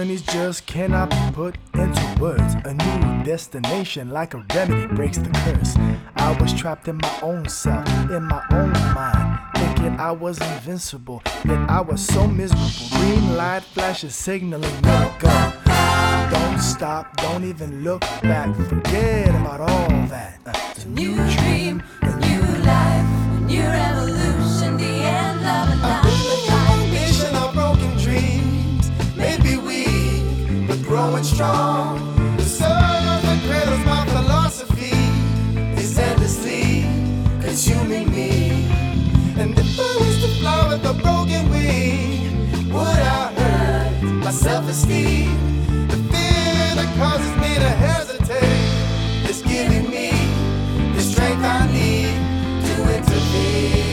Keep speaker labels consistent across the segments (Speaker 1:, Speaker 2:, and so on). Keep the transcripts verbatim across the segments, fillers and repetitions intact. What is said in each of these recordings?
Speaker 1: journeys just cannot be put into words. A new destination like a remedy breaks the curse. I was trapped in my own self, in my own mind, thinking I was invincible, yet I was so miserable. Green light flashes signaling let it go. Don't stop, don't even look back, forget about all that. Uh,
Speaker 2: A new dream, a new life, a new revolution, the end of a
Speaker 3: A building a foundation of broken dreams. Maybe weak, but growing strong. The sun that cradles my philosophy is endlessly consuming me. And if I was to fly with a broken wing, would I hurt my self-esteem? The fear that causes me to hesitate is giving me the strength I need to intervene.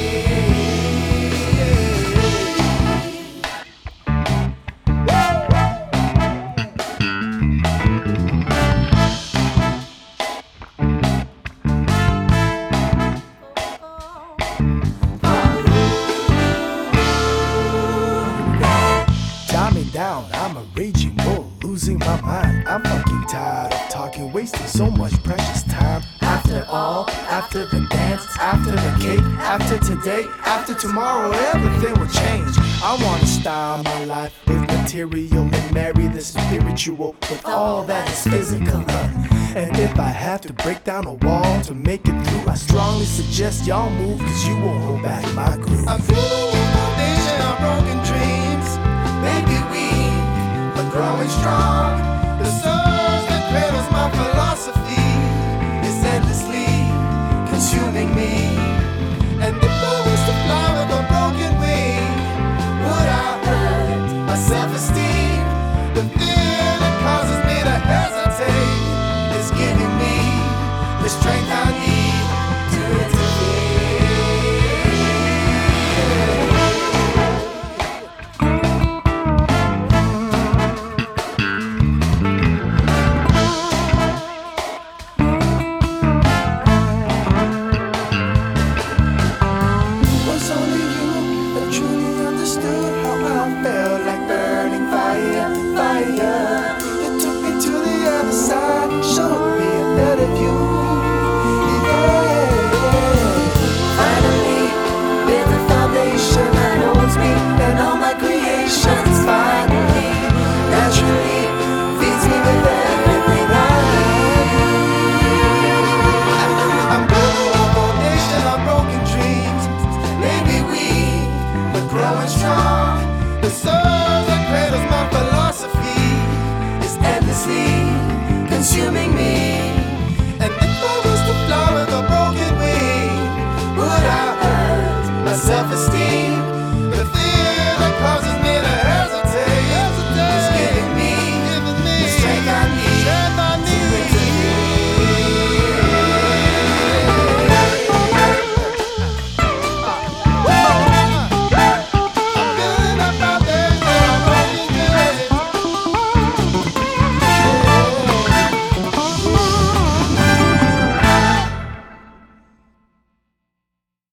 Speaker 1: Tie me down, I'm a raging bull, losing my mind. I'm fucking tired of talking, wasting so much precious time. After all, after the dance, after the cake, after today, after tomorrow, everything will change. I wanna style my life with material and marry the spiritual with all that is physical. And if I have to break down a wall to make it through, I strongly suggest y'all move, cause you won't hold back my groove.
Speaker 3: I'm feeling a foundation of broken dreams. Maybe weak, but growing strong. The source that cradles my philosophy is endlessly consuming me. And if I was to fly with a broken wing, would I hurt my self-esteem? The fear that causes me to hesitate is giving me the strength I need to intervene. Was only you that truly understood how I felt, like burning fire, fire. You took me to the other side, showed me a better view.